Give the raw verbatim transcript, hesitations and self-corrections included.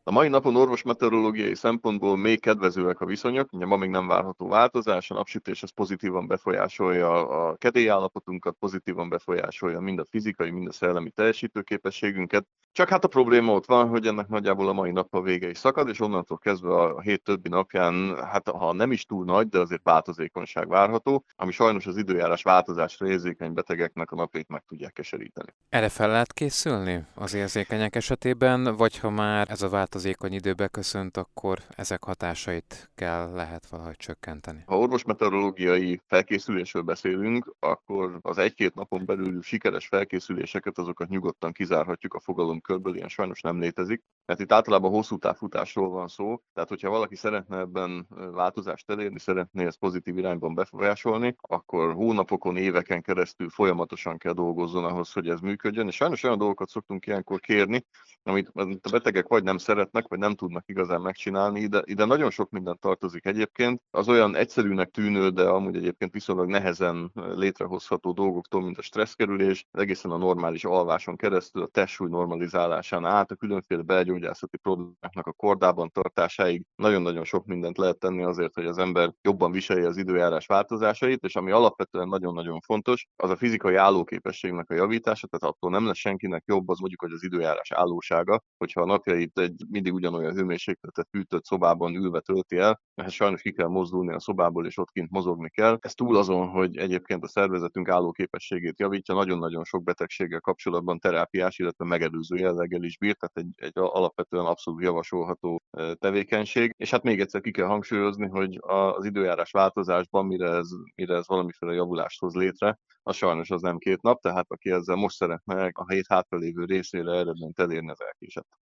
A mai napon orvosmeteorológiai szempontból még kedvezőek a viszonyok, ugye ma még nem várható változás, a napsütés az pozitívan befolyásolja a kedélyállapotunkat, pozitívan befolyásolja mind a fizikai, mind a szellemi teljesítőképességünket. Csak hát a probléma ott van, hogy ennek nagyjából a mai nap a vége is szakad, és onnantól kezdve a hét többi napján, hát ha nem is túl nagy, de azért változékonyság várható, ami sajnos az időjárás változásra érzékeny betegeknek a napjait meg tudják keseríteni. Erre fel lehet készülni az érzékenyek esetében, vagy ha már ez a változékony idő beköszönt, akkor ezek hatásait kell, lehet valahogy csökkenteni? Ha orvosmeteorológiai felkészülésről beszélünk, akkor az egy-két napon belül sikeres felkészüléseket, azokat nyugodtan kizárhatjuk a fogalomkörből, ilyen sajnos nem létezik, mert itt általában hosszú távfutásról van szó, tehát hogyha valaki szeretne ebben változást elérni, szeretné ezt pozitív irányban befolyásolni, akkor hónapokon, éveken keresztül folyamatosan kell dolgozzon ahhoz, hogy ez működjön, és sajnos olyan dolgokat szoktunk ilyenkor kérni, amit a betegek vagy nem szeretnek, vagy nem tudnak igazán megcsinálni. Ide, ide nagyon sok minden tartozik egyébként. Az olyan egyszerűnek tűnő, de amúgy egyébként viszonylag nehezen létrehozható dolgoktól, mint a stresszkerülés, egészen a normális alváson keresztül, a testsúly normalizálásán át, a különféle belgyógyászati problémáknak a kordában tartásáig nagyon-nagyon sok mindent lehet tenni azért, hogy az ember jobban viselje az időjárás változásait, és ami alapvetően nagyon-nagyon fontos, az a fizikai állóképességnek a javítása, tehát attól nem lesz senkinek jobb, az mondjuk, hogy az időjárás állósága, hogyha a napjait egy mindig ugyanolyan hőmérsékletet fűtött szobában ülve tölti el, ehhez sajnos ki kell mozdulni a szobából, és ott kint mozogni kell. Ez túl azon, hogy egyébként a szervezetünk állóképességét javítja, nagyon-nagyon sok betegséggel kapcsolatban terápiás, illetve megelőző jelleggel is bír, tehát egy, egy alapvetően abszolút javasolható tevékenység. És hát még egyszer ki kell hangsúlyozni, hogy az időjárás változásban, mire ez, mire ez valamiféle javulást hoz létre, az sajnos az nem két nap, tehát aki ezzel most szeretne a hét hátralévő részére eredményt elérni, az elkésett.